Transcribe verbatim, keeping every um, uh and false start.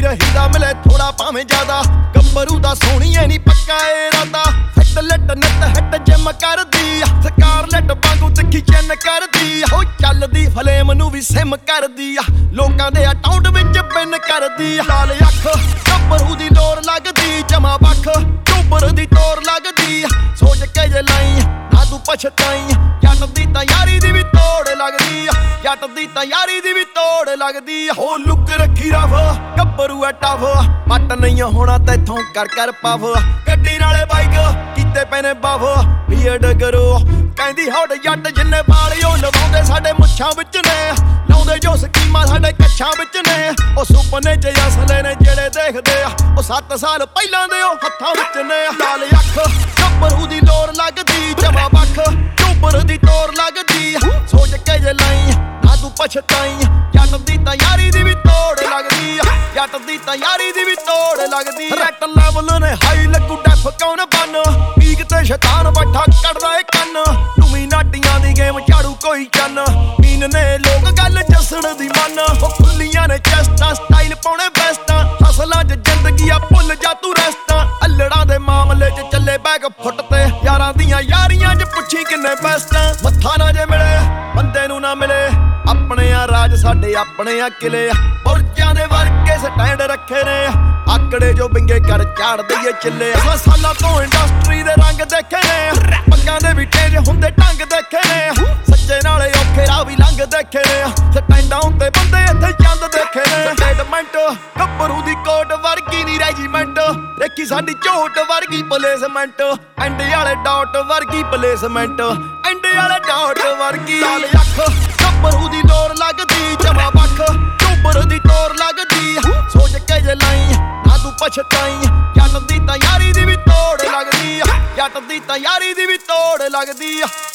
ਰਹੀਦਾ ਮਿਲੇ ਥੋੜਾ ਭਾਵੇਂ ਜ਼ਿਆਦਾ। ਗੱਭਰੂ ਦਾ ਸੋਹਣੀਏ ਨੀ ਪੱਕਾ ਇਰਾਦਾ। ਫਿੱਟ ਲਿਟ ਨਿੱਤ ਹਿੱਟ ਜਿਮ ਕਰਦੀ ਆ। ਸਕਾਰਲੈਟ ਵਾਂਗੂ ਤਿੱਖੀ ਚਿੰਨ ਕਰਦੀ ਆ। ਉਹ ਚੱਲਦੀ ਫਲੇਮ ਨੂੰ ਵੀ ਸਿਮ ਕਰਦੀ ਆ। ਲੋਕਾਂ ਦੇ ਅਕਾਊਂਟ ਵਿੱਚ ਪਿੰਨ ਕਰਦੀ ਆ। ਲਾਲ ਅੱਖ ਗੱਭਰੂ ਦੀ ਲੋਰ ਲੱਗਦੀ ਜਮਾ ਵੱਖ। ਚੋਬਰ ਦੀ ਤੋਰ ਲੱਗਦੀ ਆ। ਸੋਚ ਕੇ ਜੇ ਲਾਈ ਨਾ ਤੂੰ ਪਛਤਾਈ। ਜੱਟ ਦੀ ਤਾਂ ਯਾਰੀ ਦੀ ਵੀ ਤੋੜ ਲੱਗਦੀ ਆ। ਜੱਟ ਦੀ ਤਾਂ ਯਾਰੀ ਦੀ ਵੀ ਤੋੜ ਲੱਗਦੀ ਆ। ਹੋ ਲੁੱਕ ਰੱਖੀ ਰਫ ਗੱਭਰੂ ਐ ਟਫ। ਪੱਟ ਨਹੀਂ ਹੋਣਾ ਤੈਥੋਂ ਕਰ ਕਰ ਪਫ। ਗੱਡੀ ਨਾਲੇ ਬਾਈਕ ਕੀਤੇ ਪਏ ਨੇ ਬਫ। ਬੀਐਡ ਕਰੋ ਕਹਿੰਦੀ ਹੌਟ ਜੱਟ ਜਿੰਨੇ ਵਾਲਿਓ ਲਵਾਉਂਦੇ ਸਾਡੇ ਮੁੱਛਾਂ ਵਿੱਚ ਨੇ। ਲਾਉਂਦੇ ਜੋ ਸਕੀਮਾਂ ਸਾਡੇ ਕੱਛਾਂ ਵਿੱਚ ਨੇ। ਉਹ ਸੁਪਨੇ ਚ ਅਸਲੇ ਨੇ ਜਿਹੜੇ ਦੇਖਦੇ ਆ। ਉਹ ਸੱਤ ਸਾਲ ਪਹਿਲਾਂ ਦੇ ਉਹ ਹੱਥਾਂ ਵਿੱਚ ਨੇ। ਲਾਲ ਅੱਖ ਗੱਭਰੂ ਦੀ ਲੋਰ ਲੱਗਦੀ ਜਮਾ ਵੱਖ। ਚੋਬਰ ਦੀ ਤੋਰ ਲੱਗਦੀ ਸੋਚ ਕੇ ਜੇ ਲਾਈ ਨਾ ਤੂੰ ਪਛਤਾਈ। ਜੱਟ ਦੀ ਤਾਂ ਯਾਰੀ ਦੀ ਵੀ ਤੋੜ ਲੱਗਦੀ ਆ। ਜੱਟ ਦੀ ਤਾਂ ਯਾਰੀ ਦੀ ਵੀ ਤੋੜ ਲੱਗਦੀ। ਰੈਟ ਲੈਵਲ ਨੇ ਹਾਈ ਲੱਗੂ ਡੈਫ ਕੌਣ ਬਨ। ਪੀਕ ਤੇ ਸ਼ੈਤਾਨ ਬੈਠਾ ਕੱਢਦਾ ਏ ਕੰਨ। ਟੂਮੀ ਨਾਟੀਆਂ ਦੀ ਗੇਮ ਝਾੜੂ ਕੋਈ ਚੰਨ। ਮੀਨ ਨੇ ਲੋਕ ਗੱਲ ਜੱਸਣ ਦੀ ਮੰਨ। ਉਹ ਖੁੱਲੀਆਂ ਨੇ ਚੈਸਟਾਂ ਸਟਾਈਲ ਪਾਉਣੇ ਬੈਸਟਾਂ। ਹਸਲਾਂ ਚ ਜ਼ਿੰਦਗੀ ਆ ਭੁੱਲ ਜਾ ਤੂੰ ਰੈਸਟਾਂ। ਅੱਲੜਾਂ ਦੇ ਮਾਮਲੇ ਚ ਚੱਲੇ ਬੈਗ ਫੁੱਟ ਤੇ। ਯਾਰਾਂ ਦੀਆਂ ਯਾਰੀਆਂ ਚ ਪੁੱਛੀ ਕਿੰਨੇ ਬੈਸਟਾਂ। ਮੱਥਾ ਨਾ ਜੇ ਮਿਲੇ ਬੰਦੇ ਨੂੰ ਨਾ ਮਿਲੇ। ਆਪਣੇ ਆ ਰਾਜ ਸਾਡੇ ਆਪਣੇ ਆ ਕਿਲੇ। ਬੁਰਜਾਂ ਦੇ ਵਰਗੇ ਸਟੈਂਡ ਰੱਖੇ ਨੇ। ਆਕੜੇ ਜੋ ਬਿੰਗੇ ਕਰ ਝਾੜ ਦਈਏ ਚਿੱਲੇ। ਸਾਲਾਂ ਤੋਂ ਇੰਡਸਟਰੀ ਦੇ ਰੰਗ ਦੇਖੇ ਨੇ। ਪੱਗਾਂ ਦੇ ਵੀ ਟੇਜ ਹੁੰਦੇ ਢੰਗ ਦੇਖੇ ਨੇ। ਸੱਚੇ ਨਾਲੇ ਔਖੇ ਰਾਹ ਵੀ ਲੰਘ ਦੇਖੇ ਨੇ। ਸਟੈਂਡਾਂ ਉੱਤੇ ਬੰਦੇ ਇੱਥੇ ਚੰਦ ਦੇਖੇ ਨੇ। ਸਟੇਟਮੈਂਟ ਗੱਭਰੂ ਦੀ ਕੋਟ ਵਰਗੀ ਨੀ ਰੈਜੀਮੈਂਟ। ਦੇਖੀ ਸਾਡੀ ਝੋਟ ਵਰਗੀ ਪਲੇਸਮੈਂਟ। ਐਂਡੇ ਵਾਲੇ ਡਾਟ ਵਰਗੀ ਪਲੇਸਮੈਂਟ। ਐਂਡੇ ਵਾਲੇ ਡਾਟ ਵਰਗੀ। ਲਾਲ ਅੱਖ ਗੱਭਰੂ ਦੀ ਲੋਰ ਲੱਗਦੀ ਜਮਾ ਵੱਖ। ਚੋਬਰ ਦੀ ਤੋਰ ਲੱਗਦੀ ਸੋਚ ਕੇ ਜੇ ਲਾਈ ਨਾ ਤੂੰ ਪਛਤਾਈ। ਜੱਟ ਦੀ ਤਾਂ ਯਾਰੀ ਦੀ ਵੀ ਤੋੜ ਲੱਗਦੀ ਆ। ਜੱਟ ਦੀ ਤਾਂ ਯਾਰੀ ਦੀ ਵੀ ਤੋੜ ਲੱਗਦੀ ਆ।